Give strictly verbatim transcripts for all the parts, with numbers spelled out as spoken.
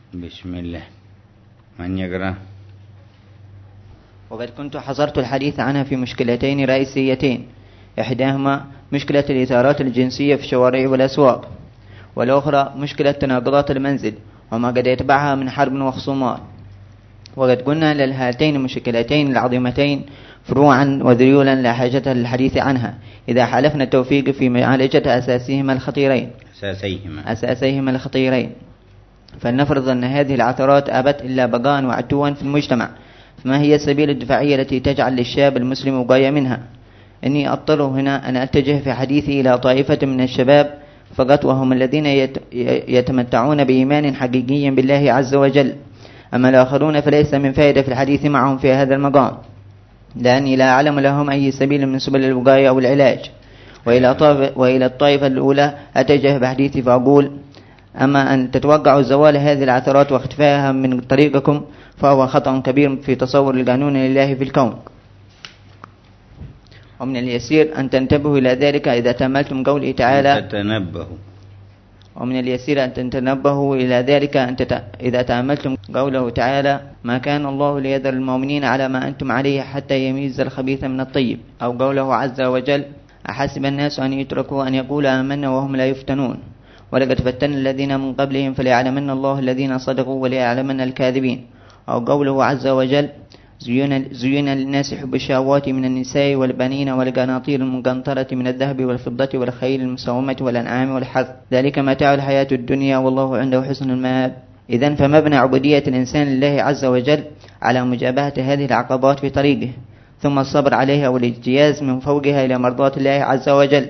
بسم الله. من يقرأ؟ وقد كنت حصرت الحديث عنها في مشكلتين رئيسيتين، إحداهما مشكلة الإثارات الجنسية في الشوارع والأسواق، والأخرى مشكلة تناقضات المنزل وما قد يتبعها من حرب وخصومات. وقد قلنا لهاتين المشكلتين العظيمتين فروعا وذيولا لا حاجة للحديث عنها إذا حالفنا التوفيق في معالجة أساسهما الخطيرين أساسيهما أساسيهما الخطيرين فلنفرض أن هذه العثرات أبت إلا بقاء وعتوا في المجتمع، فما هي السبيل الدفاعية التي تجعل للشاب المسلم وقاية منها؟ إني أضطر هنا أن أتجه في حديثي إلى طائفة من الشباب فقط، وهم الذين يتمتعون بإيمان حقيقي بالله عز وجل. أما الآخرون فليس من فائدة في الحديث معهم في هذا المقام، لأني لا أعلم لهم أي سبيل من سبل الوقاية أو العلاج. وإلى, وإلى الطائفة الأولى أتجه بحديثي فأقول: أما أن تتوقعوا زوال هذه العثرات واختفائها من طريقكم فهو خطأ كبير في تصور القانون لله في الكون. ومن اليسير أن تنتبهوا إلى ذلك إذا تأملتم قوله تعالى تتنبهوا ومن اليسير أن تتنبهوا إلى ذلك أن تت... إذا تأملتم قوله تعالى: ما كان الله ليذر المؤمنين على ما أنتم عليه حتى يميز الخبيث من الطيب. أو قوله عز وجل: أحسب الناس أن يتركوا أن يقولوا آمنا وهم لا يفتنون ولقد فتن الذين من قبلهم فليعلمن الله الذين صدقوا وليعلمن الكاذبين. أو قوله عز وجل: زين للناس حب الشهوات من النساء والبنين والقناطير المقنطرة من الذهب والفضة والخيل المسومة والأنعام والحرث، ذلك متاع الحياة الدنيا والله عنده حسن المآب. إذن فمبنى عبودية الإنسان لله عز وجل على مجابهة هذه العقبات في طريقه، ثم الصبر عليها والاجتياز من فوقها إلى مرضاة الله عز وجل،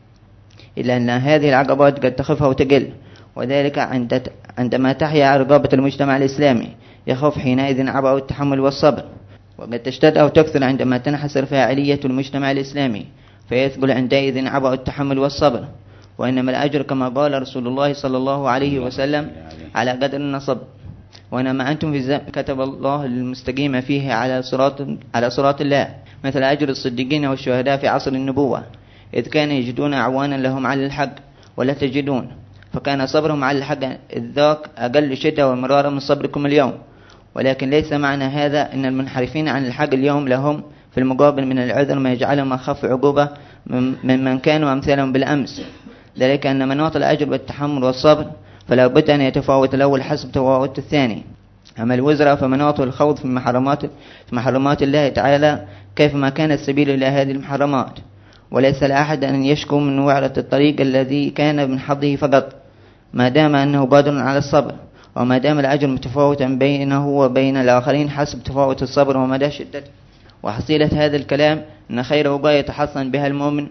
إلا أن هذه العقبات قد تخف وتقل، وذلك عندما تحيا رقابة المجتمع الإسلامي يخف حينئذ عبء التحمل والصبر، وقد تشتد أو تكثر عندما تنحسر فاعلية المجتمع الإسلامي فيثقل عندئذ عبء التحمل والصبر. وإنما الأجر كما قال رسول الله صلى الله عليه وسلم على قدر النصب، وإنما أنتم في كتب الله المستقيم فيه على صراط على صراط الله، مثل أجر الصديقين والشهداء في عصر النبوة، إذ كانوا يجدون أعوانا لهم على الحق ولا تجدون، فكان صبرهم على الحق إذ ذاك أقل شدة ومرارا من صبركم اليوم. ولكن ليس معنى هذا أن المنحرفين عن الحق اليوم لهم في المقابل من العذر ما يجعلهم أخف عقوبة ممن كانوا أمثالهم بالأمس، ذلك أن مناط الأجر والتحمل والصبر فلا بد أن يتفاوت الأول حسب تفاوت الثاني. أما الوزراء فمناط الخوض في محرمات في محرمات الله تعالى كيفما كان السبيل إلى هذه المحرمات، وليس لأحد أن يشكو من وعرة الطريق الذي كان من حظه فقط، ما دام أنه قادر على الصبر، وما دام الأجر متفاوتا بينه وبين الآخرين حسب تفاوت الصبر ومدى شدته. وحصيلة هذا الكلام أن خير وقاية يتحصن بها المؤمن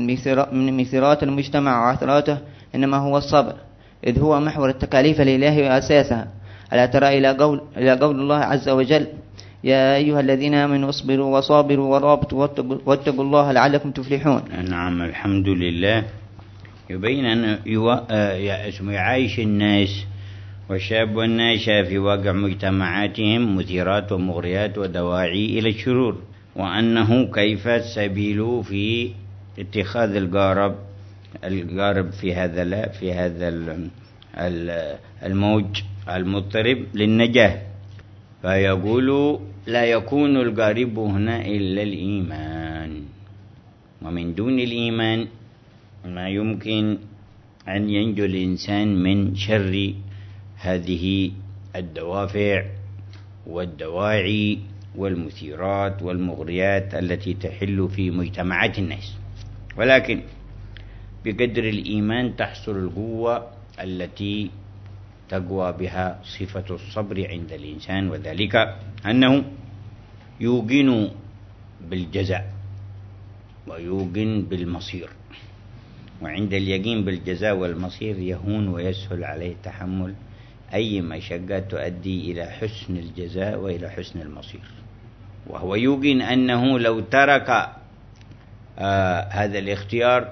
من مثيرات المجتمع وعثراته إنما هو الصبر، إذ هو محور التكاليف لله وأساسها. ألا ترى إلى قول, إلى قول الله عز وجل: يا أيها الذين آمنوا اصبروا وصابروا ورابطوا واتقوا الله لعلكم تفلحون. نعم، الحمد لله. يبين أن يعيش الناس والشاب والناشئ في واقع مجتمعاتهم مثيرات ومغريات ودواعي إلى الشرور، وأنه كيف السبيل في اتخاذ القارب القارب في هذا لا في هذا الموج المضطرب للنجاة. فيقول: لا يكون القارب هنا إلا الإيمان، ومن دون الإيمان ما يمكن أن ينجو الإنسان من شر هذه الدوافع والدواعي والمثيرات والمغريات التي تحل في مجتمعات الناس. ولكن بقدر الإيمان تحصل القوة التي تقوى بها صفة الصبر عند الإنسان، وذلك أنه يوقن بالجزاء ويوقن بالمصير، وعند اليقين بالجزاء والمصير يهون ويسهل عليه تحمل أي مشقة تؤدي إلى حسن الجزاء وإلى حسن المصير. وهو يوقن أنه لو ترك آه هذا الاختيار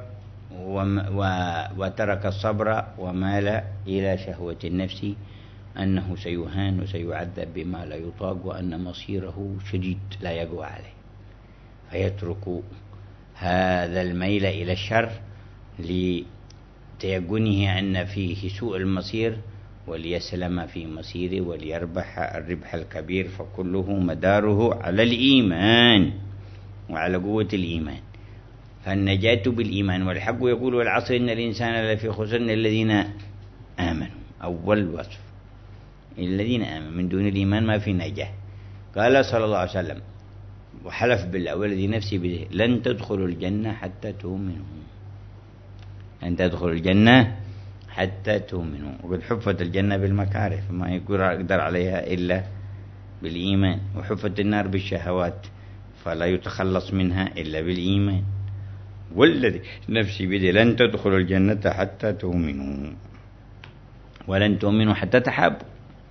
وترك الصبر ومال إلى شهوة النفس أنه سيهان وسيعذب بما لا يطاق، وأن مصيره شديد لا يقوى عليه، فيترك هذا الميل إلى الشر لتيقنه أن فيه سوء المصير وليسلم في مصيره وليربح الربح الكبير، فكله مداره على الإيمان وعلى قوة الإيمان. فالنجاة بالإيمان. والحق يقول والعصر إن الإنسان لفي خسر الذين آمنوا. أول وصف الذين آمنوا، من دون الإيمان ما في نجاة. قال صلى الله عليه وسلم وحلف بالله والذي نفسي بيده لن تدخلوا الجنة حتى تؤمنوا، لن تدخلوا الجنة حتى تؤمنوا. وقد حفت الجنة بالمكاره فما يقدر عليها إلا بالإيمان، وحفت النار بالشهوات فلا يتخلص منها إلا بالإيمان. والذي نفسي بيده لن تدخلوا الجنة حتى تؤمنوا ولن تؤمنوا حتى تحابوا.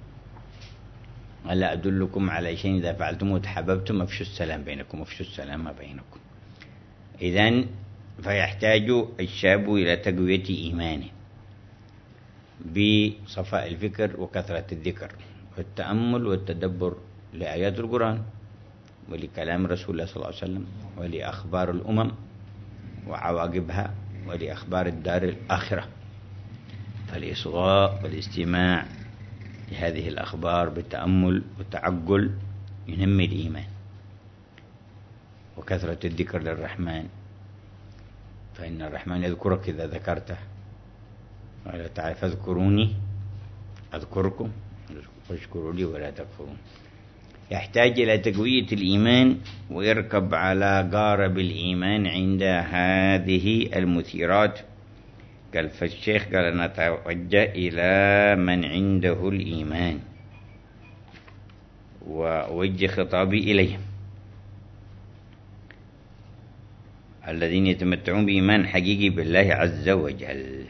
ألا أدلكم على شيء إذا فعلتم تحاببتم أفشوا السلام بينكم أفشوا السلام بينكم. إذن فيحتاج الشاب إلى تقوية إيمانه بصفاء الفكر وكثرة الذكر والتأمل والتدبر لآيات القرآن ولكلام رسول الله صلى الله عليه وسلم ولأخبار الأمم وعواقبها ولأخبار الدار الآخرة. فالإصغاء والاستماع لهذه الأخبار بالتأمل والتعقل ينمي الإيمان، وكثرة الذكر للرحمن، فإن الرحمن يذكرك إذا ذكرته، قال تعالى فاذكروني أذكركم واشكروا لي ولا تكفرون. يحتاج إلى تقوية الإيمان ويركب على قارب الإيمان عند هذه المثيرات. قال فالشيخ قال نتوجه إلى من عنده الإيمان ووجه خطابي إليهم الذين يتمتعون بإيمان حقيقي بالله عز وجل.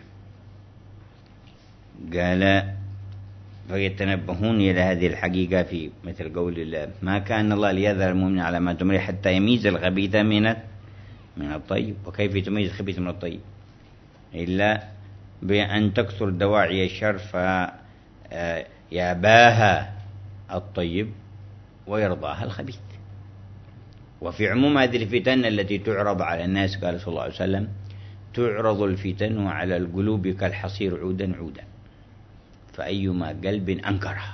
قال فيتنبهون إلى هذه الحقيقة في مثل قول الله ما كان الله ليذر المؤمن على ما تمر حتى يميز الخبيث من من الطيب. وكيف تميز الخبيث من الطيب إلا بأن تكثر دواعي الشر فياباها الطيب ويرضاها الخبيث. وفي عموم هذه الفتن التي تعرض على الناس قال صلى الله عليه وسلم تعرض الفتن على القلوب كالحصير عودا عودا فأيما قلب أنكرها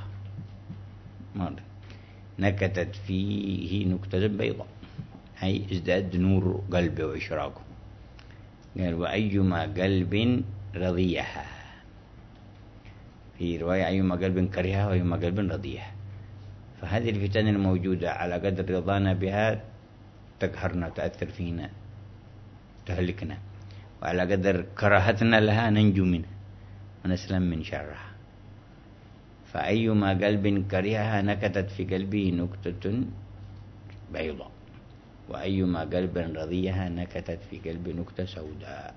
نكتت فيه نكتة بيضاء أي ازداد نور قلبه وإشراقه. قال وأيما قلب رضيها، في رواية أيما قلب كرهها وأيما قلب رضيها. فهذه الفتن الموجودة على قدر رضانا بها تقهرنا تأثر فينا تهلكنا، وعلى قدر كراهتنا لها ننجو منها ونسلم من شرها. فأيما قلب كرهها نكتت في قلبه نكتة بيضاء وأيما قلب رضيها نكتت في قلبه نكتة سوداء.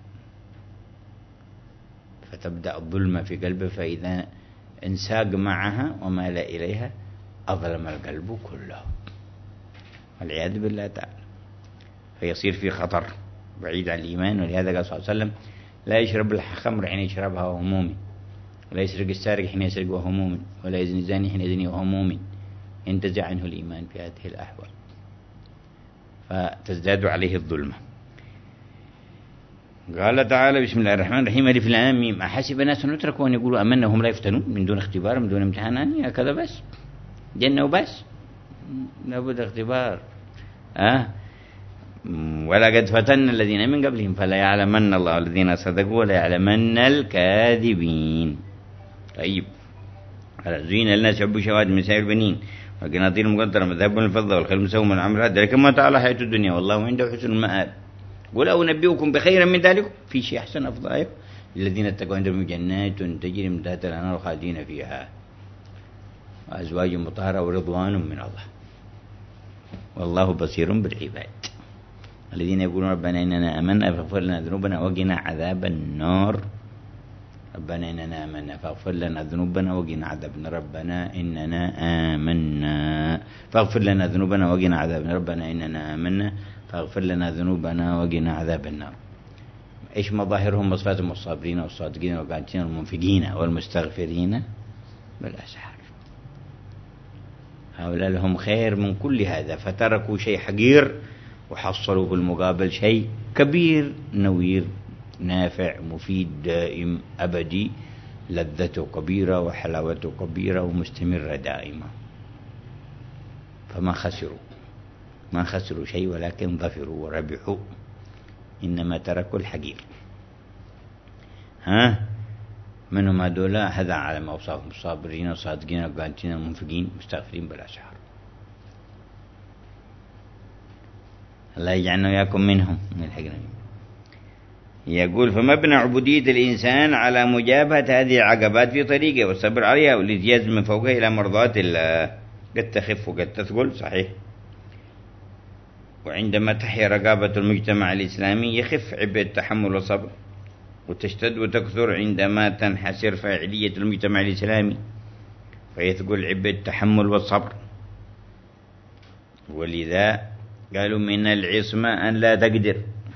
فتبدأ الظلمة في قلبه فإذا انساق معها ومال إليها أظلم القلب كله والعياذ بالله تعالى، فيصير في خطر بعيد عن الإيمان. ولهذا قال صلى الله عليه وسلم لا يشرب الخمر حين يشربها وهو مؤمن، ولا يسرق السارق حين يسرق وهو مؤمن، ولا يزني الزاني حين يزني وهو مؤمن، ينتزع عنه الإيمان في هذه الأحوال فتزداد عليه الظلمة. قال تعالى بسم الله الرحمن الرحيم ألف لام ميم أحسب الناس أن يتركوا أن يقولوا آمنا وهم لا يفتنون من دون اختبار من دون امتحان. هكذا بس جنة وبس لابد اختبار. أه ولقد فتن الذين من قبلهم فلا يعلمن الله الذين صدقوا ولا يعلمن الكاذبين. طيب زين الناس حب شهوات من سائر البنين والقناطير المقنطرة من الذهب والفضة والخيل المسومة والعمر ذلك ما تعالى حياة الدنيا والله عنده حسن المآب. قل أنبئكم بخير من ذلك في شيء أحسن أفضل الذين اتقوا عندهم جنات تجري من تحتها الأنهار خالدين فيها وأزواج مطهرة ورضوان من الله والله بصير بالعباد. الذين يقولون ربنا إننا آمنا فاغفر لنا ذنوبنا وقنا عذاب النار. ربنا إننا آمنا فاغفر لنا ذنوبنا وقنا عذاب النار. ربنا إننا آمنا فاغفر لنا ذنوبنا وقنا عذاب النار. ربنا إننا آمنا فاغفر لنا ذنوبنا وقنا عذاب النار. إيش مظاهرهم وصفاتهم الصابرين والصادقين والقانتين والمنفقين والمستغفرين بالأسحار. هؤلاء لهم خير من كل هذا فتركوا شيء حقير وحصلوا في المقابل شيء كبير نوير نافع مفيد دائم أبدي لذته كبيرة وحلاوته كبيرة ومستمرة دائمة، فما خسروا ما خسروا شيء ولكن ظفروا وربحوا، إنما تركوا الحقير. ها منهم هذول هذا على ما وصفهم الصابرين والصادقين والقانتين المنفقين مستغفرين بالأسحار. الله يجعلنا وياكم منهم من الحقير. يقول فمبنى عبودية الإنسان على مجابهة هذه العقبات في طريقه والصبر عليها والازدياد من فوقها إلى مرضات الله. قد تخف وقد تثقل صحيح، وعندما تحيا رقابة المجتمع الإسلامي يخف عبء التحمل والصبر، وتشتد وتكثر عندما تنحسر فاعلية المجتمع الإسلامي فيثقل عبء التحمل والصبر. ولذا قالوا من العصمة أن لا تقدر،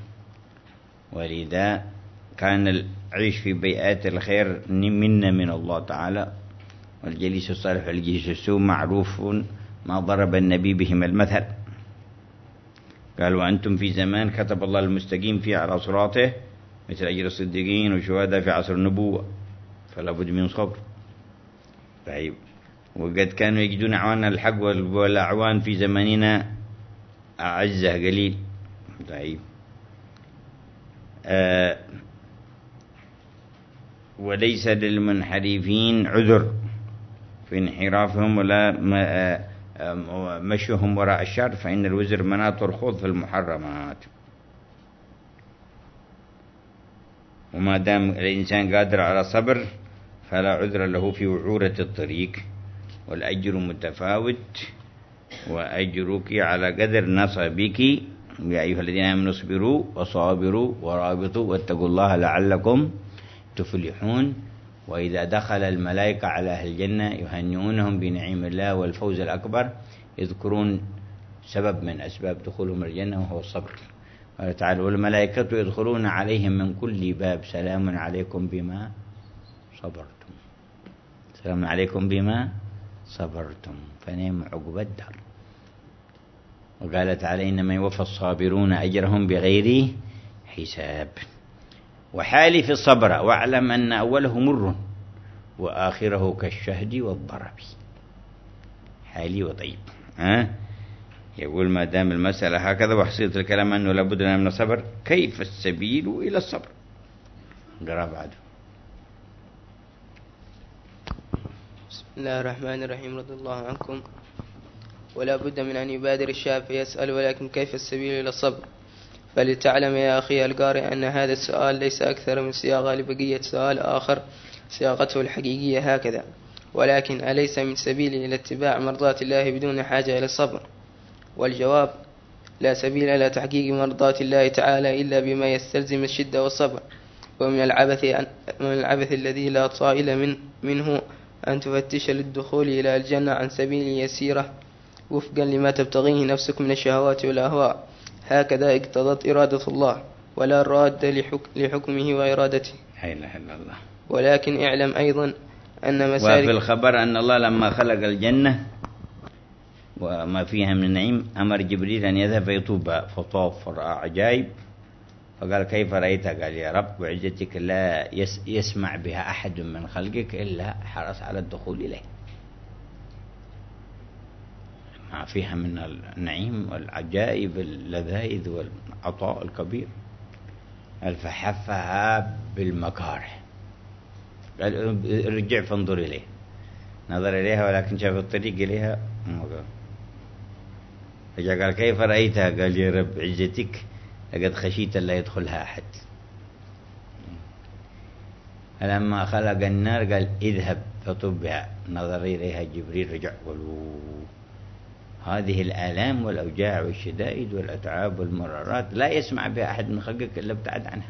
ولذا كان العيش في بيئات الخير منا من الله تعالى، والجليس الصالح والجليس السوء معروف ما ضرب النبي بهم المثل. قال وأنتم في زمان كتب الله المستقيم فيه على صراطه مثل أجر الصديقين والشهداء في عصر النبوة، فلا بد من صبر. طيب وقد كانوا يجدون أعوان الحق والأعوان في زماننا أعزة قليل. طيب آه وليس للمنحرفين عذر في انحرافهم ولا مشيهم وراء الشر، فإن الوزر مناط الخوض في المحرمات. وما دام الإنسان قادر على صبر فلا عذر له في وعورة الطريق، والأجر متفاوت، وأجرك على قدر نصبك. يا أيها الذين آمنوا اصبروا وصابروا ورابطوا واتقوا الله لعلكم تفلحون. وإذا دخل الملائكة على أهل الجنة يهنئونهم بنعيم الله والفوز الأكبر، يذكرون سبب من أسباب دخولهم الجنة وهو الصبر. قال تعالى والملائكة يدخلون عليهم من كل باب سلام عليكم بما صبرتم. سلام عليكم بما صبرتم فنعم عقب الدار. وقال تعالى إنما يوفى الصابرون أجرهم بغير حساب. وحالي في الصبر واعلم أن أوله مر وآخره كالشهد والضرب. حالي وطيب. ها يقول ما دام المسألة هكذا وحصيلة الكلام أنه لابد من الصبر، كيف السبيل إلى الصبر؟ قرأ بعده. بسم الله الرحمن الرحيم. رضي الله عنكم. ولا بد من أن يبادر الشاب فيسأل ولكن كيف السبيل إلى الصبر؟ فلتعلم يا أخي القارئ أن هذا السؤال ليس أكثر من صياغة لبقية سؤال آخر صياغته الحقيقية هكذا، ولكن أليس من سبيل إلى اتباع مرضات الله بدون حاجة إلى الصبر؟ والجواب لا سبيل إلى تحقيق مرضات الله تعالى إلا بما يستلزم الشدة والصبر. ومن العبث, من العبث الذي لا طائل من منه أن تفتش للدخول إلى الجنة عن سبيل يسيرة وفقا لما تبتغيه نفسك من الشهوات والأهواء. هكذا اقتضت إرادة الله ولا راد لحك لحكمه وإرادته. لا إله إلا الله. ولكن اعلم أيضا أن مسالك وفي الخبر أن الله لما خلق الجنة وما فيها من النعيم أمر جبريل أن يذهب فيطوبها، فطاف فرأى عجائب فقال كيف رأيتها؟ قال يا رب وعزتك لا يسمع بها أحد من خلقك إلا حرص على الدخول إليه. ما فيها من النعيم والعجائب اللذائذ والعطاء الكبير. قال فحفها بالمكاره، قال رجع فانظر إليه. نظر إليها ولكن شاف الطريق إليها فجاء قال كيف رأيتها؟ قال يا رب عزتك لقد خشيت لا يدخلها أحد. فلما خلق النار قال اذهب فطب بها. نظر إليها جبريل رجع قالوا هذه الآلام والأوجاع والشدائد والأتعاب والمرارات لا يسمع بها أحد من خلقك إلا ابتعد عنها.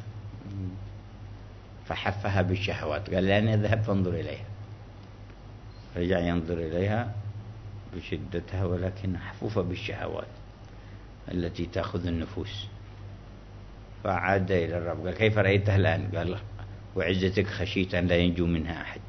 فحفها بالشهوات، قال لأن اذهب فانظر إليها. رجع ينظر إليها بشدتها ولكن حفوفة بالشهوات التي تأخذ النفوس. فعاد إلى الرب قال كيف رأيتها الآن؟ قال وعزتك خشيت أن لا ينجو منها أحد.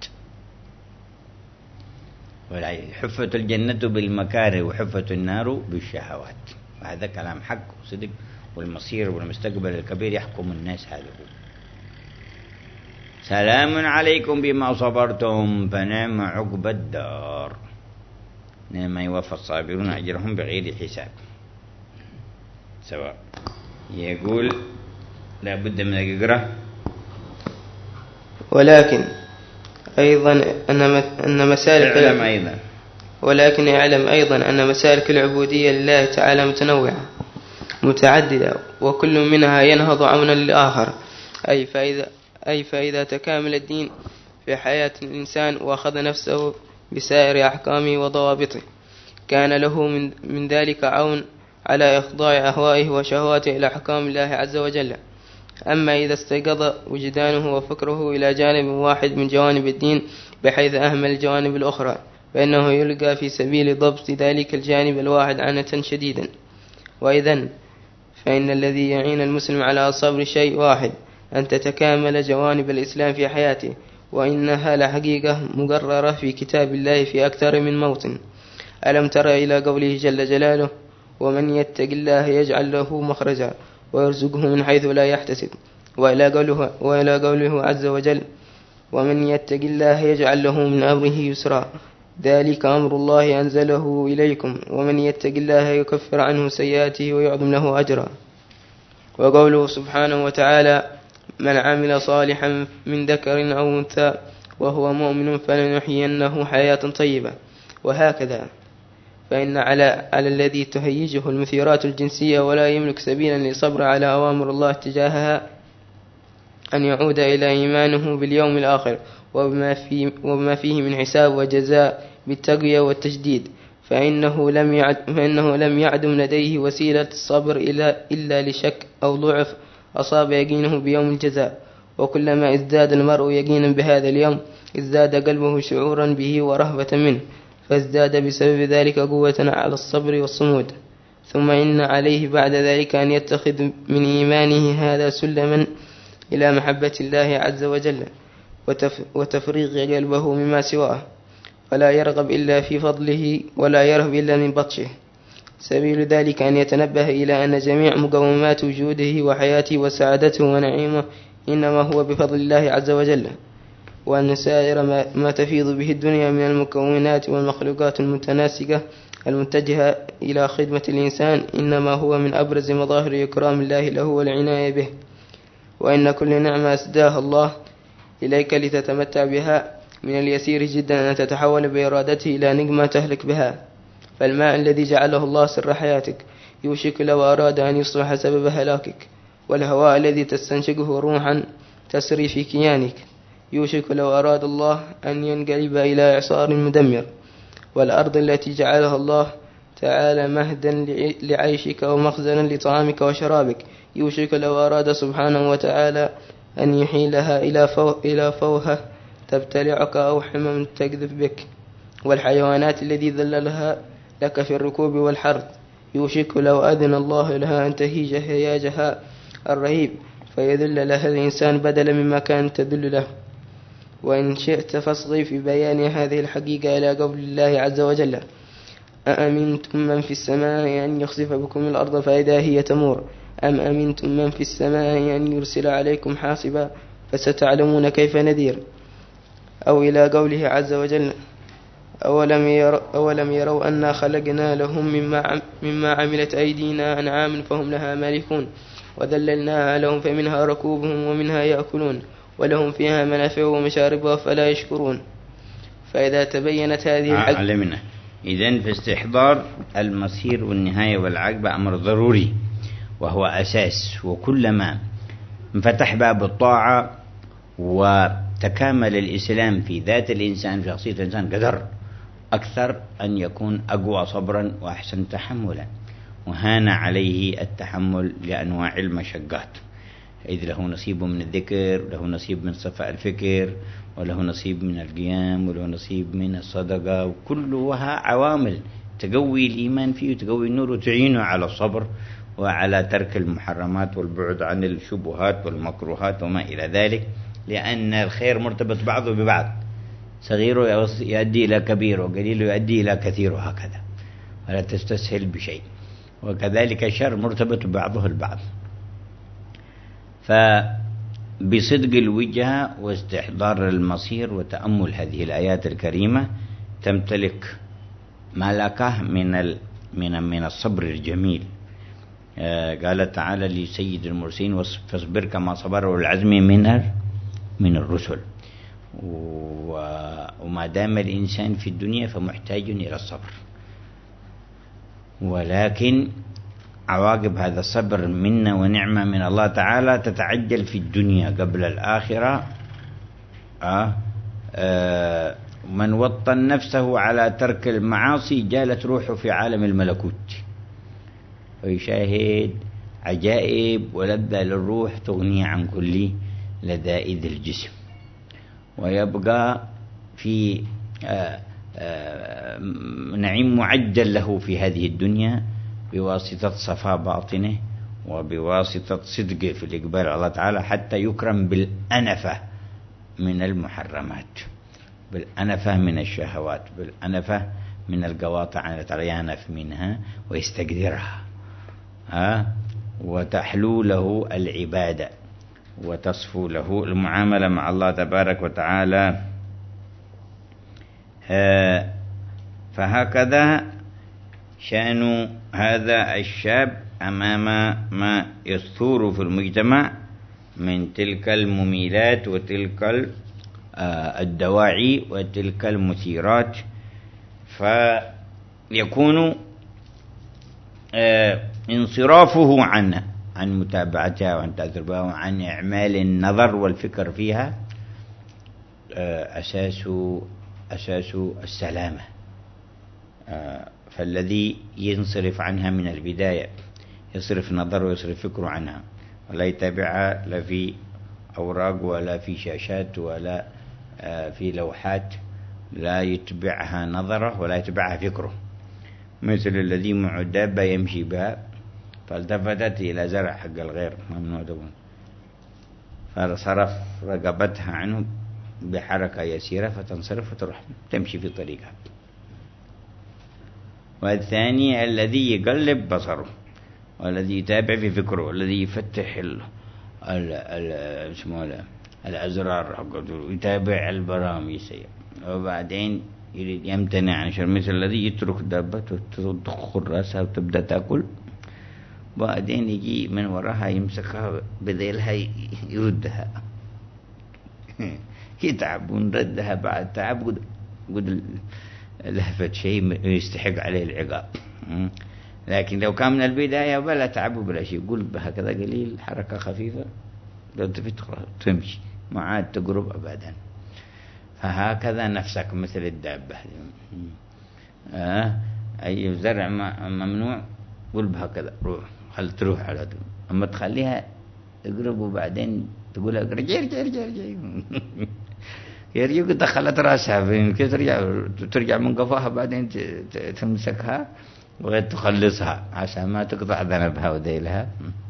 حفت الجنة بالمكاره وحفت النار بالشهوات. وهذا كلام حق وصدق، والمصير والمستقبل الكبير يحكم الناس هذا هو. سلام عليكم بما صبرتم فنعم عقبى الدار. نعم يوفى الصابرون أجرهم بغير حساب. سواء يقول لا بد من الإقرأ. ولكن أيضا أن مسالك اعلم أيضا ولكن يعلم أيضا أن مسالك العبودية لله تعالى متنوعة متعددة، وكل منها ينهض عونا للآخر. أي فإذا, أي فإذا تكامل الدين في حياة الإنسان وأخذ نفسه بسائر أحكامه وضوابطه كان له من, من ذلك عون على إخضاع أهوائه وشهواته إلى أحكام الله عز وجل. أما إذا استيقظ وجدانه وفكره إلى جانب واحد من جوانب الدين بحيث أهمل الجوانب الأخرى فإنه يلقى في سبيل ضبط ذلك الجانب الواحد عنة شديدا. وإذن فإن الذي يعين المسلم على صبر شيء واحد أن تتكامل جوانب الإسلام في حياته، وإنها لحقيقة مقررة في كتاب الله في أكثر من موطن. ألم تر إلى قوله جل جلاله: ومن يتق الله يجعل له مخرجا ويرزقه من حيث لا يحتسب، وإلى قوله, وإلى قوله عز وجل: ومن يتق الله يجعل له من أمره يسرا ذلك أمر الله أنزله إليكم ومن يتق الله يكفر عنه سيئاته ويعظم له أجرا. وقوله سبحانه وتعالى: من عمل صالحا من ذكر أو أنثى وهو مؤمن فلنحيينه حياة طيبة. وهكذا فإن على, على الذي تهيجه المثيرات الجنسية ولا يملك سبيلا لصبر على أوامر الله تجاهها أن يعود إلى إيمانه باليوم الآخر وبما فيه, وبما فيه من حساب وجزاء بالتقوية والتجديد، فإنه لم يعد فإنه لم يعدم لديه وسيلة الصبر إلا, إلا لشك أو ضعف أصاب يقينه بيوم الجزاء. وكلما ازداد المرء يقينا بهذا اليوم ازداد قلبه شعورا به ورهبة منه، فازداد بسبب ذلك قوة على الصبر والصمود. ثم إن عليه بعد ذلك أن يتخذ من إيمانه هذا سلما إلى محبة الله عز وجل وتفريغ قلبه مما سواه، فلا يرغب إلا في فضله ولا يرهب إلا من بطشه. سبيل ذلك أن يتنبه إلى أن جميع مقومات وجوده وحياته وسعادته ونعيمه إنما هو بفضل الله عز وجل، وأن سائر ما, ما تفيض به الدنيا من المكونات والمخلوقات المتناسقة المتجهة إلى خدمة الإنسان إنما هو من أبرز مظاهر إكرام الله له والعناية به. وإن كل نعمة أسداها الله إليك لتتمتع بها من اليسير جدا أن تتحول بإرادته إلى نقمة تهلك بها. فالماء الذي جعله الله سر حياتك يوشك لو أراد أن يصبح سبب هلاكك، والهواء الذي تستنشقه روحا تسري في كيانك يوشك لو أراد الله أن ينقلب إلى إعصار مدمر، والأرض التي جعلها الله تعالى مهدا لعيشك ومخزنا لطعامك وشرابك يوشك لو أراد سبحانه وتعالى أن يحيلها إلى, فو إلى فوهة تبتلعك أو حمم تكذب بك. والحيوانات الذي ذللها لك في الركوب والحرث يوشك لو أذن الله لها أن تهيج هياجها الرهيب فيذل لها الإنسان بدلا مما كانت تذل له. وإن شئت فاصغي في بيان هذه الحقيقة إلى قول الله عز وجل: أأمنتم من في السماء أن يخسف بكم الأرض فإذا هي تمور أم أمنتم من في السماء أن يرسل عليكم حاصبا فستعلمون كيف نذير. أو إلى قوله عز وجل: أولم يروا, أولم يروا أنا خلقنا لهم مما, مما عملت أيدينا أنعام فهم لها مالكون وذللناها لهم فمنها ركوبهم ومنها يأكلون ولهم فيها منافع ومشارب فلا يشكرون. فإذا تبينت هذه الحق علمنا إذن في استحضار المصير والنهاية والعقبة أمر ضروري وهو أساس، وكلما انفتح باب الطاعة وتكامل الإسلام في ذات الإنسان في شخصية الإنسان قدر أكثر أن يكون أقوى صبرا وأحسن تحملا، وهان عليه التحمل لأنواع المشقات، إذ له نصيب من الذكر وله نصيب من صفاء الفكر وله نصيب من القيام وله نصيب من الصدقة، وكلها عوامل تقوي الإيمان فيه وتقوي النور وتعينه على الصبر وعلى ترك المحرمات والبعد عن الشبهات والمكروهات وما إلى ذلك، لأن الخير مرتبط بعضه ببعض، صغيره يؤدي إلى كبير وقليله يؤدي إلى كثير وهكذا، ولا تستسهل بشيء. وكذلك الشر مرتبط بعضه البعض. بصدق الوجهة واستحضار المصير وتأمل هذه الآيات الكريمة تمتلك ملكة من ال من من الصبر الجميل. قال تعالى لسيد المرسلين فاصبر كما صبر أولو العزم من من الرسل. وما دام الإنسان في الدنيا فمحتاج إلى الصبر، ولكن عواقب هذا الصبر منا ونعمة من الله تعالى تتعجل في الدنيا قبل الآخرة. آه آه من وطن نفسه على ترك المعاصي جالت روحه في عالم الملكوت ويشاهد عجائب ولذة للروح تغني عن كل لذائذ الجسم، ويبقى في آه آه نعيم معجل له في هذه الدنيا بواسطة صفاء باطنه وبواسطة صدقه في الإقبال على الله تعالى، حتى يكرم بالأنفة من المحرمات، بالأنفة من الشهوات، بالأنفة من القواطع التي يأنف منها ويستقدرها، ها وتحلو له العبادة وتصفو له المعاملة مع الله تبارك وتعالى. فهكذا شأن هذا الشاب أمام ما يثور في المجتمع من تلك المميلات وتلك الدواعي وتلك المثيرات، فيكون انصرافه عنها عن متابعتها وعن تأثر بها وعن إعمال النظر والفكر فيها أساس أساس السلامة. فالذي ينصرف عنها من البداية يصرف نظره ويصرف فكره عنها ولا يتابعها لا في أوراق ولا في شاشات ولا في لوحات، لا يتبعها نظره ولا يتبعها فكره، مثل الذي مع دابة يمشي بها فالتفتت إلى زرع حق الغير ممنوع دون فصرف رقبتها عنه بحركة يسيرة فتنصرف وتروح تمشي في طريقها. والثاني الذي يقلب بصره والذي يتابع في فكره والذي يفتح ال ال ال اسمه الأزرار حقته ويتابع البرامج وبعدين يريد يمتنع عن شر، مثل الذي يترك دابته تدخل رأسها وتبدأ تأكل وبعدين يجي من وراها يمسكها بذيلها يردها يتعب ونردها بعد تعب قد, قد لهفت شيء يستحق عليه العقاب. لكن لو كان من البداية بلا تعب وبلا شيء يقول هكذا قليل حركة خفيفة لو تفت تمشي ما عاد تقرب أبدا. فهكذا نفسك مثل الدابة آه أي زرع ممنوع قل بهكذا روح خل تروح على طول، أما تخليها تقرب وبعدين تقولها رجع رجع رجع رجع يرجع قد دخلت رأسها فين كيف ترجع ترجع من قفاها بعدين تمسكها وتخلصها عشان ما تقطع ذنبها وديلها.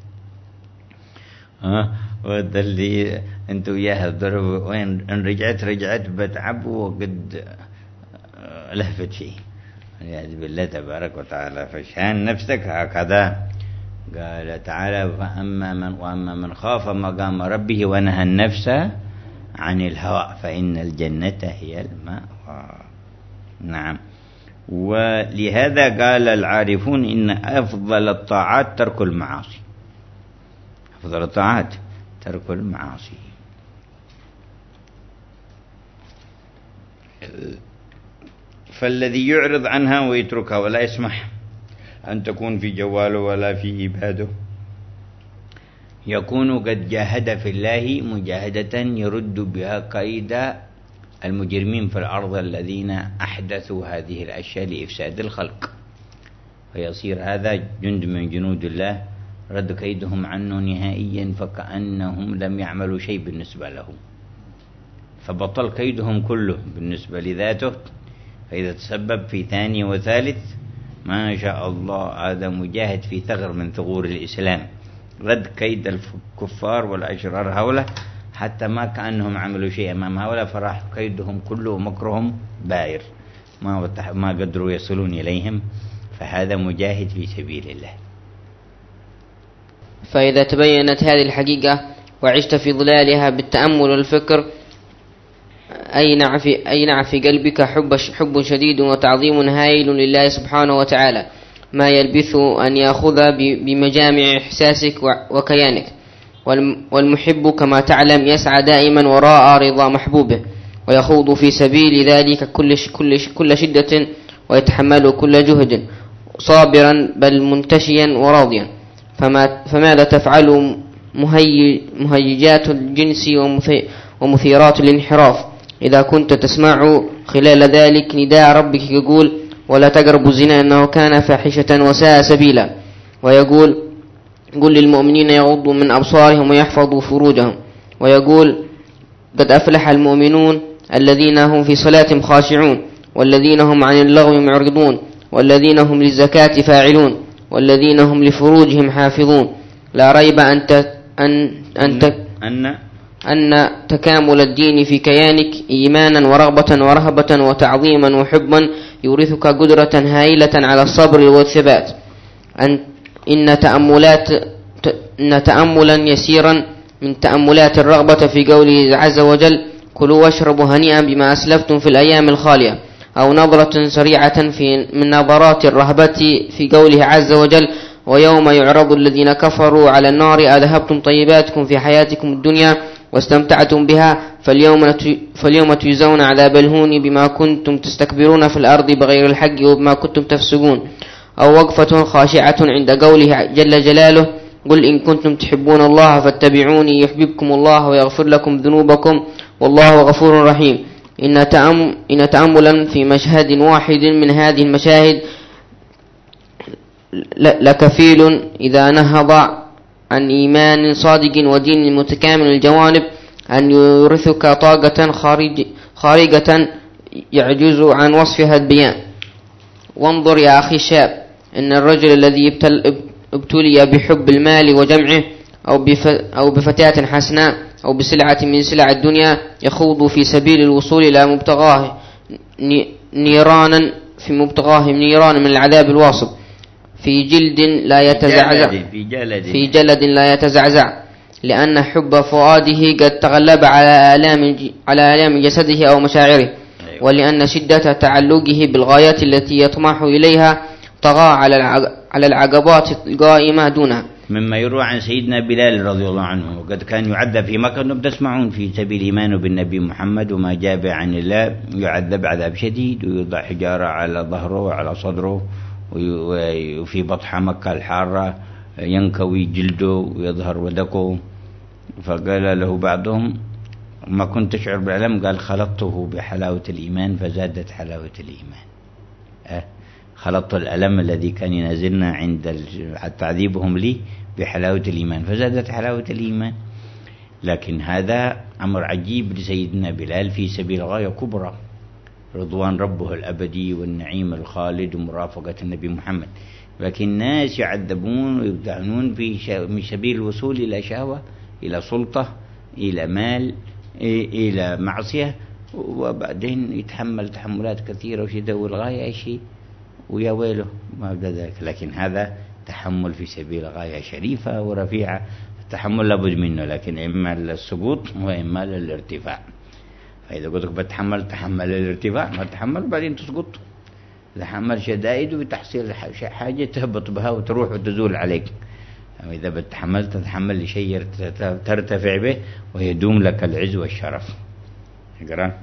ها وده اللي انت وياها الضرب وين ان رجعت رجعت بتعب وقد لهفت شيء والعياذ بالله تبارك وتعالى. فشان نفسك هكذا قال تعالى فأما من وأما من خاف مقام ربه ونهى النفس عن الهوى فإن الجنة هي المأوى. نعم. ولهذا قال العارفون إن أفضل الطاعات ترك المعاصي، أفضل الطاعات ترك المعاصي. فالذي يعرض عنها ويتركها ولا يسمح أن تكون في جواله ولا في عباده يكون قد جاهد في الله مجاهدة يرد بها كيد المجرمين في الأرض الذين أحدثوا هذه الأشياء لإفساد الخلق، فيصير هذا جند من جنود الله رد كيدهم عنه نهائيا فكأنهم لم يعملوا شيء بالنسبة له، فبطل كيدهم كله بالنسبة لذاته. فإذا تسبب في ثاني وثالث ما شاء الله هذا مجاهد في ثغر من ثغور الإسلام رد كيد الكفار والأشرار هؤلاء حتى ما كأنهم عملوا شيء أمام هؤلاء، فراح كيدهم كله ومكرهم بائر ما ما قدروا يصلون إليهم، فهذا مجاهد في سبيل الله. فإذا تبينت هذه الحقيقة وعشت في ظلالها بالتأمل والفكر أينع في, أينع في قلبك حب, حب شديد وتعظيم هائل لله سبحانه وتعالى ما يلبث أن يأخذ بمجامع إحساسك وكيانك. والمحب كما تعلم يسعى دائما وراء رضا محبوبه ويخوض في سبيل ذلك كل, كل, كل شدة ويتحمل كل جهد صابرا بل منتشيا وراضيا. فما فماذا تفعل مهيجات الجنس ومثيرات الانحراف إذا كنت تسمع خلال ذلك نداء ربك يقول ولا تقربوا الزنا إنه كان فاحشة وساء سبيلا، ويقول قل للمؤمنين يغضوا من أبصارهم ويحفظوا فروجهم، ويقول قد أفلح المؤمنون الذين هم في صلاتهم خاشعون والذين هم عن اللغو معرضون والذين هم للزكاة فاعلون والذين هم لفروجهم حافظون. لا ريب أن أن أن أن أن تكامل الدين في كيانك إيمانا ورغبة ورهبة وتعظيما وحبا يورثك قدرة هائلة على الصبر والثبات. أن إن تأملات إن تأملا يسيرا من تأملات الرغبة في قوله عز وجل كلوا واشربوا هنيئا بما أسلفتم في الأيام الخالية، أو نظرة سريعة في من نظرات الرهبة في قوله عز وجل ويوم يعرض الذين كفروا على النار أذهبتم طيباتكم في حياتكم الدنيا واستمتعتم بها فاليوم فاليوم تجزون عذاب الهون بما كنتم تستكبرون في الأرض بغير الحق وبما كنتم تفسقون، أو وقفة خاشعة عند قوله جل جلاله قل إن كنتم تحبون الله فاتبعوني يحببكم الله ويغفر لكم ذنوبكم والله غفور رحيم. إن, تأم إن تأملا في مشهد واحد من هذه المشاهد لكفيل إذا نهض عن إيمان صادق ودين متكامل الجوانب أن يورثك طاقة خارج خارجة يعجز عن وصفها البيان. وانظر يا أخي الشاب إن الرجل الذي ابتلي بحب المال وجمعه أو, بف أو بفتاة حسناء أو بسلعة من سلع الدنيا يخوض في سبيل الوصول إلى مبتغاه نيرانا في مبتغاه نيران من العذاب الواصب في جلد لا يتزعزع في جلد, في جلد لا يتزعزع لأن حب فؤاده قد تغلب على آلام على آلام جسده أو مشاعره، ولأن شدة تعلقه بالغايات التي يطمح إليها طغى على على العقبات القائمة دونها. مما يروى عن سيدنا بلال رضي الله عنه وقد كان يعذب في مكة، أنهم تسمعون في سبيل إيمانه بالنبي محمد وما جاء عن الله، يعذب عذاب شديد ويوضع حجارة على ظهره وعلى صدره وفي بطحة مكة الحارة ينكوي جلده ويظهر ودكه. فقال له بعضهم ما كنت تشعر بالألم؟ قال خلطته بحلاوة الإيمان فزادت حلاوة الإيمان. أه خلطت الألم الذي كان ينازلنا عند تعذيبهم لي بحلاوة الإيمان فزادت حلاوة الإيمان. لكن هذا أمر عجيب لسيدنا بلال في سبيل غاية كبرى، رضوان ربه الأبدي والنعيم الخالد ومرافقة النبي محمد. لكن الناس يعذبون ويبتعنون في من سبيل الوصول إلى شهوة، إلى سلطة، إلى مال، إلى معصية، وبعدين يتحمل تحملات كثيرة وشدة والغاية شيء ويا ويله ما ذلك. لكن هذا تحمل في سبيل غاية شريفة ورفيعة، التحمل لابد منه، لكن إما للسقوط وإما للارتفاع. فإذا قلت لك بتحمل تحمل الارتفاع، ما تحمل بعدين تسقط. تحمل شدائد وبتحصيل حاجة تهبط بها وتروح وتزول عليك. إذا بتحمل تتحمل لشيء ترتفع به ويدوم لك العز والشرف. اقرأ.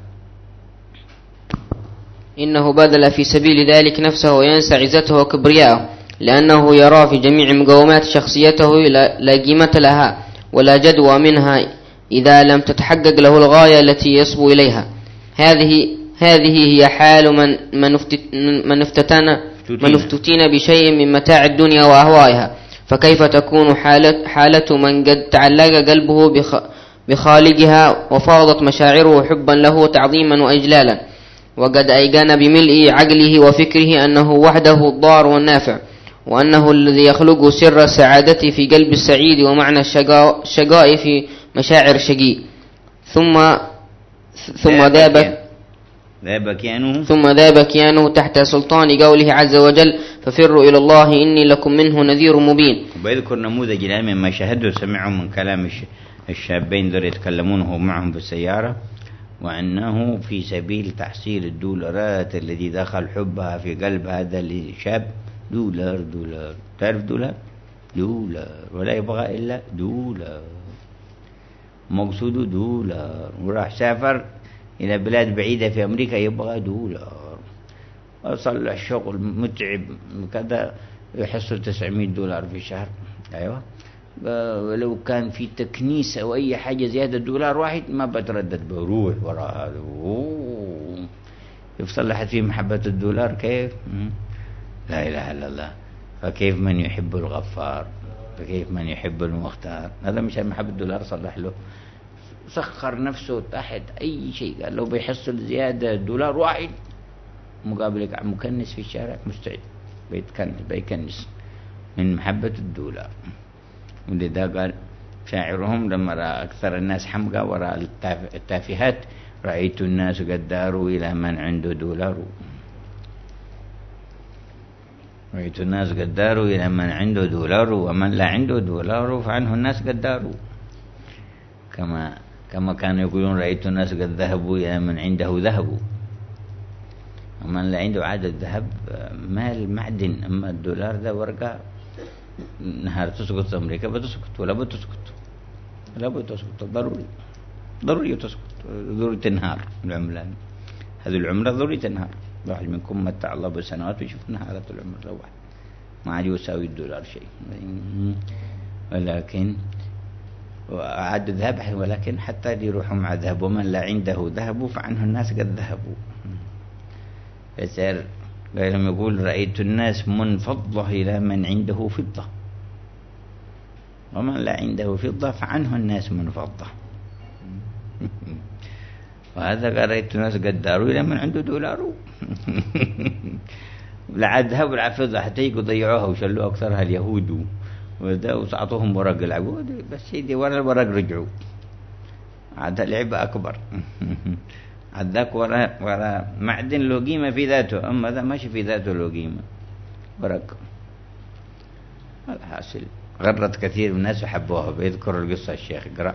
إنه بذل في سبيل ذلك نفسه وينسى عزته وكبرياءه، لأنه يرى في جميع مقومات شخصيته لا قيمة لها ولا جدوى منها إذا لم تتحقق له الغاية التي يصبو إليها. هذه هذه هي حال من من من افتتن من افتتن بشيء من متاع الدنيا وأهوائها. فكيف تكون حالة حالة من قد تعلق قلبه بخالقها وفاضت مشاعره حبا له وتعظيما وإجلالا، وقد أيقن بملء عقله وفكره أنه وحده الضار والنافع، وأنه الذي يخلق سر السعادة في قلب السعيد ومعنى الشقاء في مشاعر الشقي. ثم ثم ذاب ذاب كيانه ثم ذاب كيانه تحت سلطان قوله عز وجل ففروا إلى الله إني لكم منه نذير مبين. وبيذكر نموذج الآن مما شاهده سمعه من كلام الشابين ذول يتكلمون وهو معهم في السيارة، وأنه في سبيل تحصيل الدولارات الذي دخل حبها في قلب هذا الشاب. دولار دولار، تعرف دولار؟ دولار، ولا يبغى إلا دولار، مقصوده دولار، وراح سافر إلى بلاد بعيدة في أمريكا يبغى دولار، وصل الشغل متعب كذا يحصل تسعمائة دولار في الشهر. أيوة، ولو كان في تكنيس أو أي حاجة زيادة دولار واحد ما بتردد، بروح وراء هذا. يفصل لحد فيه محبة الدولار كيف؟ لا إله إلا الله. فكيف من يحب الغفار، فكيف من يحب المختار. هذا مش محبة الدولار، صلح له، سخر نفسه تحت أي شيء. قال لو بيحصل زيادة دولار واحد مقابلك مكنس في الشارع مستعد بيتكنس بيكنس من محبة الدولار. ولذا قال شاعرهم لما رأى أكثر الناس حمقى وراء التافهات رأيت الناس قد داروا إلى من عنده دولار. رأيت الناس قد داروا إلى من عنده دولار، ومن لا عنده دولار فعنه الناس قد داروا. كما كما كانوا يقولون رأيت الناس قد ذهبوا إلى من عنده ذهب، ومن لا عنده عادة ذهب مال معدن. أما الدولار ده ورقة، نهار تسقط في أمريكا بتسقط، ولا بتسقط لا بتسقط، ضروري ضروري تسقط، ضروري تنهار العملة. هذه العملة ضروري تنهار. واحد منكم متع الله بسنوات ويشوف نهارة العملة واحد ما عاد يساوي الدولار شيء. ولكن عاد ذهب، ولكن حتى يروحوا مع ذهب. ومن لا عنده ذهب فعنه الناس قد ذهبوا. فسير لما يقول رأيت الناس منفضة إلى من عنده فضة، ومن لا عنده فضة فعنه الناس منفضة. وهذا رأيت الناس قد داروا إلى من عنده دولار. لا ذهب ولا فضة، حتى يجوا ضيعوها وشلوا أكثرها اليهود وأعطوهم ورق العقود، بس سيدي ورا الورق رجعوا. عاد لعبة أكبر. عاد ذاك ورا ورا معدن له قيمة في ذاته، أما ذا ماشي في ذاته له قيمة، ورق. الحاصل غرت كثير من الناس وحبوها. بيذكر القصة الشيخ اقرأ.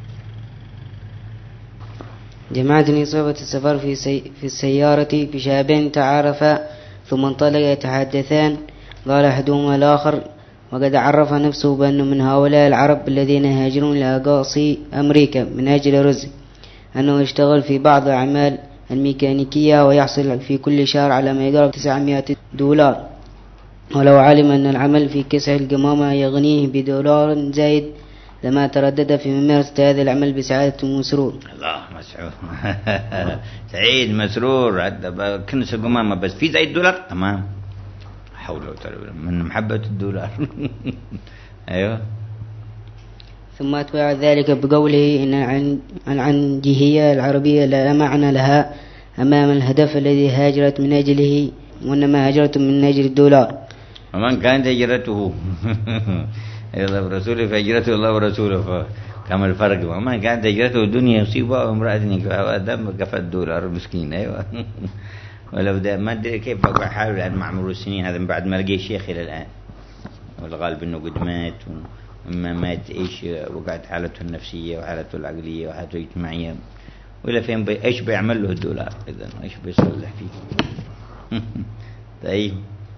جمعتني صعوبة السفر في, سي... في السيارة بشابين تعارفا ثم انطلقا يتحدثان. قال أحدهما الآخر وقد عرف نفسه بأنه من هؤلاء العرب الذين يهاجرون لأقاصي أمريكا من أجل رزق، أنه يشتغل في بعض أعمال الميكانيكية ويحصل في كل شهر على ما يقرب تسعمائة دولار، ولو علم أن العمل في كسح القمامة يغنيه بدولار زايد لما تردد في ممارسة هذا العمل بسعادة ومسرور. الله مسعود. سعيد مسرور. كنس القمامة بس في زايد دولار تمام. حول ولا قوة من محبة الدولار. أيوه. ثم أتبع ذلك بقوله إن العنجهية العربية لا معنى لها أمام الهدف الذي هاجرت من أجله، وإنما هاجرت من أجل الدولار. ومن كانت هجرته الله ورسوله فهجرته الله ورسوله، فكما الفرق. ومن كانت هجرته الدنيا يصيبها وامرأة ينكحها دم كفى الدولار مسكين. أيوة. ولو ده ما أدري كيف بقى حاله الآن مع مرور السنين، هذا من بعد ما لقي الشيخ إلى الآن، والغالب إنه قد مات، وما مات إيش وقعت حالته النفسية وحالته العقلية وحالته الاجتماعية، ولا فين بي إيش بيعمل له الدولار إذا إيش بيصلح فيه. طيب.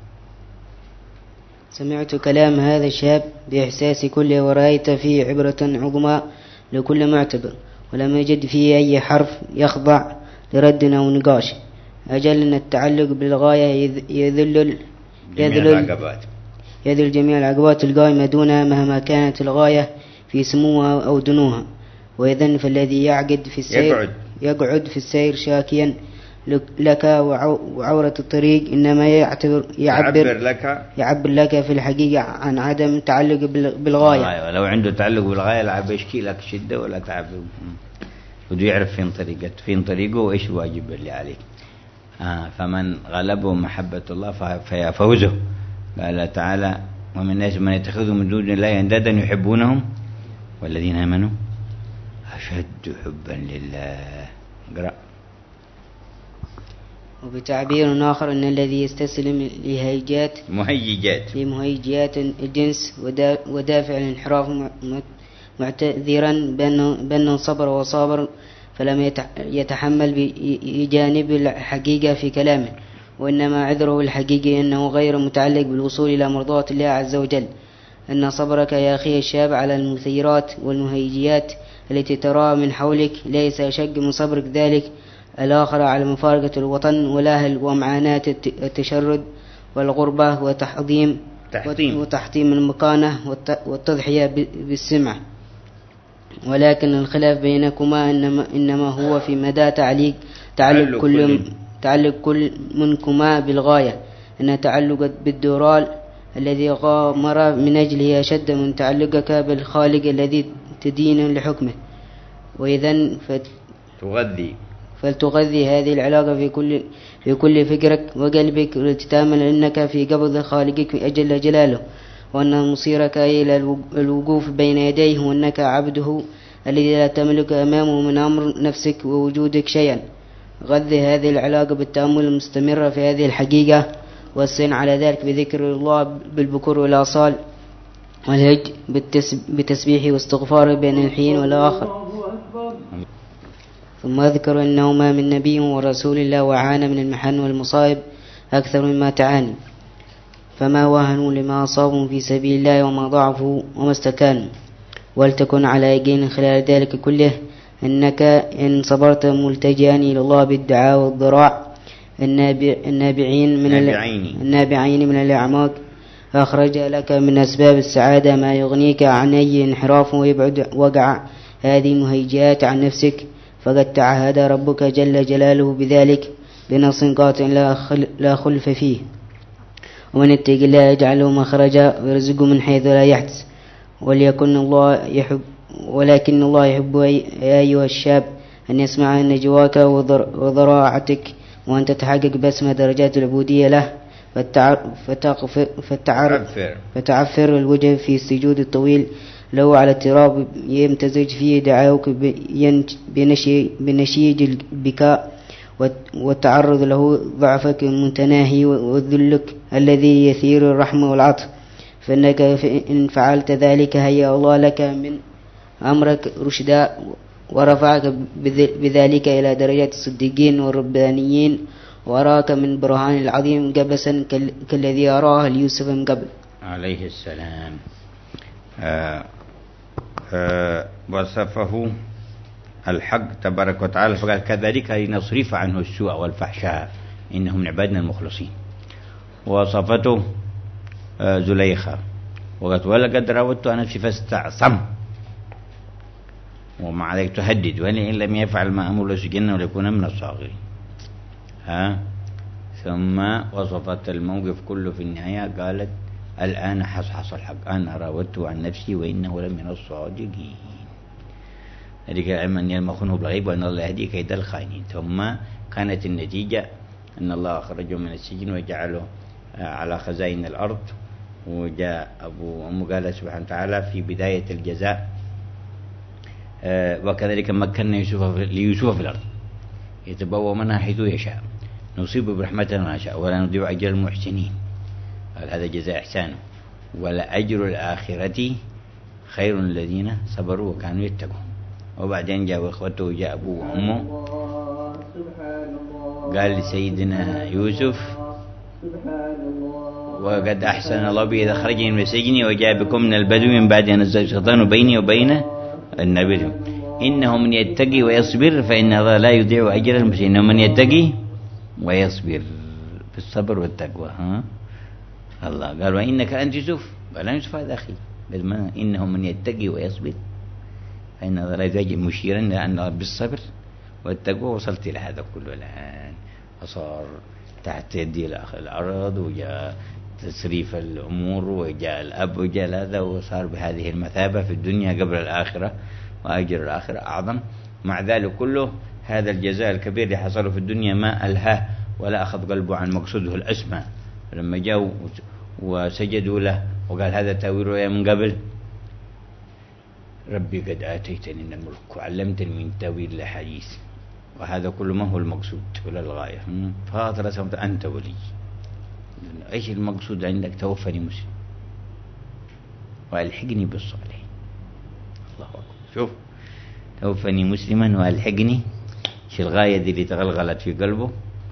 سمعت كلام هذا الشاب بإحساس كله، ورأيت فيه عبرة عظمى لكل معتبر، ولم يجد فيه أي حرف يخضع لرد أو نقاش. أجل أن التعلق بالغاية يذل يذل يذل جميع العقبات القائمة دونها مهما كانت الغاية في سموها أو دنوها. وإذن فالذي يعقد في السير يقعد, يقعد في السير شاكيا لك وعورة الطريق إنما يعتبر يعبر, يعبر لك يعبر لك في الحقيقة عن عدم التعلق بالغاية. آه لو عنده تعلق بالغاية لا بيشكي لك شدة ولا تعب، وده يعرف فين طريقة فين طريقه وإيش الواجب اللي عليه. آه فمن غلبه محبة الله فيفوزه. قال تعالى ومن الناس من يتخذوا من دون الله أندادا يحبونهم والذين آمنوا أشد حبا لله. اقرأ. وبتعبير آخر أن الذي يستسلم لهيجات مهيجات لمهيجات الجنس ودافع الانحراف معتذرا بأنه, بأنه صبر وصابر فلم يتحمل بجانب الحقيقة في كلامه، وإنما عذره الحقيقي أنه غير متعلق بالوصول إلى مرضاة الله عز وجل. أن صبرك يا أخي الشاب على المثيرات والمهيجيات التي تراها من حولك ليس أشق من صبرك ذلك الآخر على مفارقة الوطن والأهل ومعاناة التشرد والغربة وتحطيم تحطيم, وتحطيم المكانة والتضحية بالسمع. ولكن الخلاف بينكما إنما, إنما هو في مدى تعليق تعلق كل, تعلق كل منكما بالغاية، أن تعلق بالدورال الذي غامر من أجله أشد من تعلقك بالخالق الذي تدين لحكمه. وإذن تغذي فلتغذي هذه العلاقة في كل في كل فكرك وقلبك ولتتامل أنك في قبض خالقك أجل جلاله، وأن مصيرك إلى الوقوف بين يديه، وأنك عبده الذي لا تملك أمامه من أمر نفسك ووجودك شيئا. غذي هذه العلاقة بالتأمل المستمر في هذه الحقيقة، والسن على ذلك بذكر الله بالبكور والآصال، والهج بتسبيحه واستغفاره بين الحين والآخر. ثم أذكر أنه ما من نبي ورسول الله وعانى من المحن والمصائب أكثر مما تعاني، فما وهنوا لما أصابهم في سبيل الله وما ضعفوا وما استكانوا. ولتكن على يقين خلال ذلك كله أنك إن صبرت ملتجئا إلى الله بالدعاء والضراع النابعين من النابعين من الأعماق أخرج لك من أسباب السعادة ما يغنيك عن أي انحراف ويبعد وقع هذه المهيجات عن نفسك، فقد تعهد ربك جل جلاله بذلك بنص قاطع لا خلف فيه. ومن يتق الله يجعله مخرجا ويرزقه من حيث لا يحتسب. وليكن الله يحب ولكن الله يحب يا أيها الشاب أن يسمع نجواك وضراعتك، وأن تتحقق باسم درجات العبودية له، فتعفر, فتعفر الوجه في السجود الطويل له على التراب يمتزج فيه دعاوك بنشيج البكاء، والتعرض له ضعفك المتناهي وذلك الذي يثير الرحمة والعطف. فإنك إن فعلت ذلك هيأ الله لك من أمرك رشدا، ورفعك بذلك إلى درجات الصديقين والربانيين، وراك من برهان العظيم قبسا كالذي أراه ليوسف من قبل عليه السلام. آه آه وصفه الحق تبارك وتعالى فقال كذلك لنصرف عنه السوء والفحشاء إنه من عبادنا المخلصين. وصفته آه زليخة وقالت ولقد راودت عن نفسي فاستعصم، ومع ذلك تهدد وإن لم يفعل ما أمر لسجن وليكون من الصاغرين. ها ثم وصفت الموقف كله في النهاية قالت الآن حصحص الحق أنا راودته عن نفسي وإنه لمن الصادقين. ذلك العلم أن يلمخونه بالغيب وأن الله يهدي كيد الخائنين. ثم كانت النتيجة أن الله أخرجه من السجن وجعله على خزائن الأرض، وجاء أبو أم قال سبحانه وتعالى في بداية الجزاء وكذلك مكنا يوسف ليوسف في الأرض يتبوأ منها حيث يشاء نصيب برحمتنا ما نشاء ولا نضيع أجر المحسنين. هذا جزاء إحسانه. ولأجر الآخرة خير الذين صبروا وكانوا يتقون. وبعدين جاء إخوته وجاء أبوه وأمه قال لسيدنا يوسف وقد أحسن الله بي إذا خرجني من السجن وجاء بكم من البدو من بعد أن نزل الشيطان بيني وبين النبي إنه من يتقي ويصبر فإن الله لا يضيع أجر المحسنين. إنه من يتقي ويصبر في الصبر والتقوى. ها الله قال وإنك أنت يوسف قال يوسف هذا أخي ما إنه من يتقي ويصبر فإن الله لا يضيع مشيرا لأن بالصبر والتقوى وصلت إلى هذا كله الآن. فصار تحت يدي الأرض وجاء تسريف الأمور وجاء الأب وجاء هذا وصار بهذه المثابة في الدنيا قبل الآخرة وأجر الآخرة أعظم. مع ذلك كله هذا الجزاء الكبير اللي حصله في الدنيا ما ألهاه ولا أخذ قلبه عن مقصوده الأسمى. لما جاءوا وسجدوا له وقال هذا تأويل رؤيا من قبل ربي قد آتيتني من الملك وعلمتني من تأويل الأحاديث وهذا كله ما هو المقصود ولا الغاية. فاطر سمت أنت ولي. إيش المقصود عندك؟ توفني مسلم وألحقني بالصالحين. الله شوف، توفني مسلما وألحقني، شو الغاية دي اللي تغلغلت في قلبه،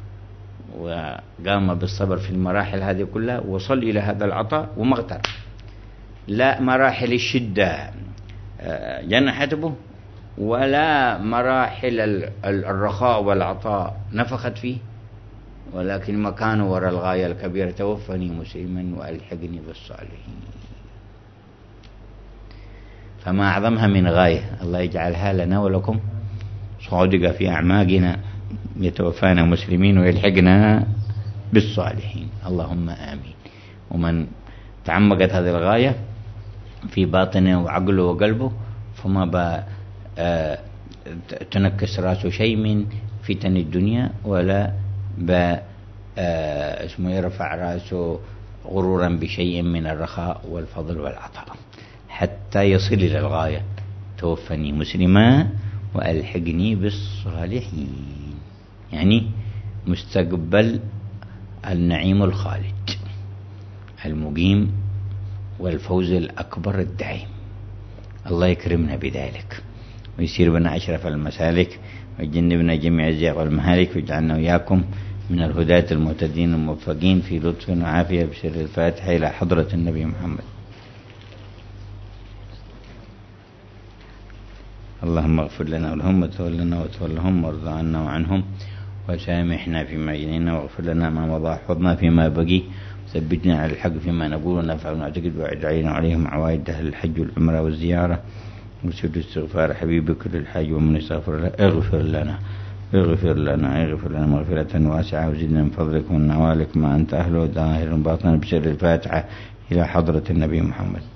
وقام بالصبر في المراحل هذه كلها، وصل إلى هذا العطاء وما اغتر. لا مراحل الشدة جنحته، ولا مراحل الرخاء والعطاء نفخت فيه، ولكن مكانه وراء الغاية الكبيرة، توفني مسلما وألحقني بالصالحين. فما أعظمها من غاية، الله يجعلها لنا ولكم صادقة في أعماقنا، يتوفانا مسلمين ويلحقنا بالصالحين، اللهم آمين. ومن تعمقت هذه الغاية في باطنه وعقله وقلبه، فما با آه تنكس راسه شيء من فتن الدنيا، ولا با آه اسمه يرفع راسه غرورا بشيء من الرخاء والفضل والعطاء، حتى يصل إلى الغاية، توفني مسلما وألحقني بالصالحين، يعني مستقبل النعيم الخالد المقيم والفوز الأكبر الدائم. الله يكرمنا بذلك، ويسير بنا أشرف المسالك، ويجنبنا جميع الزيغ والمهالك، ويجعلنا وإياكم من الهداة المهتدين الموفقين في لطف وعافية، بسر الفاتحة إلى حضرة النبي محمد. اللهم اغفر لنا ولهم، وتولنا وتولهم، وارض عنا وعنهم، وسامحنا فيما جنينا، واغفر لنا ما مضى، واحفظنا فيما بقي، ثبتنا على الحق فيما نقول ونفعل ونعتقد، وعد علينا عليهم عوائد أهل الحج والعمرة والزيارة، وسد استغفار حبيبك للحاج ومن استغفر له. اغفر لنا اغفر لنا اغفر لنا مغفرة واسعة، وزدنا من فضلك ومن نوالك ما أنت أهله، ظاهر باطنا، بسر الفاتحة إلى حضرة النبي محمد.